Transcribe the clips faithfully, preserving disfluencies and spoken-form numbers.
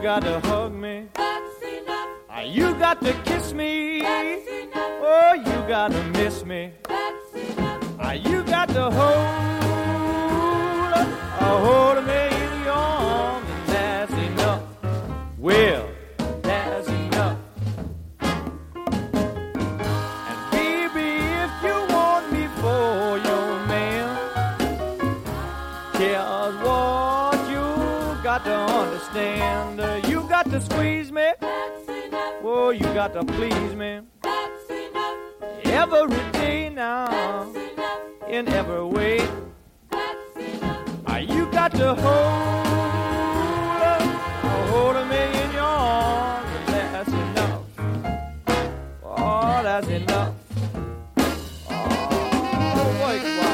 got to hug me. That's enough. Ah, you got to kiss me. That's enough. Oh, you got to miss me. That's enough. Ah, you got to hold, uh, hold me in your arms, and that's enough. Well, that's enough. And baby, if you want me for your man, here's what you got to understand. Uh, you got to squeeze me. That's enough. Oh, you got to please me. That's enough. Every day now, That's enough. in every way. That's enough. Ah, you got to hold, hold me in your arms, and that's enough. Oh, that's enough. Oh, wait, why?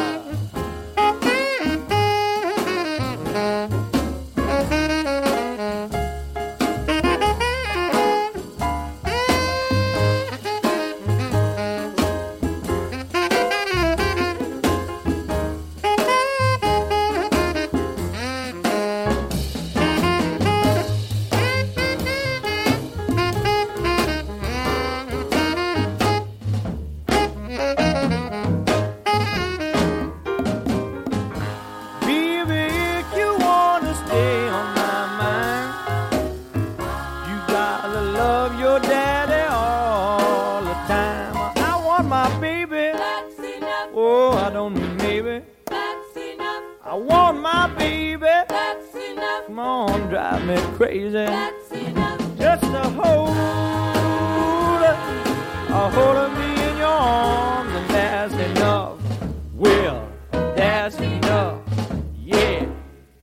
Baby, if you wanna stay on my mind, you gotta love your daddy all the time. I want my baby. That's enough. Oh, I don't mean maybe. That's enough. I want my baby. That's enough. Come on, drive me crazy. That's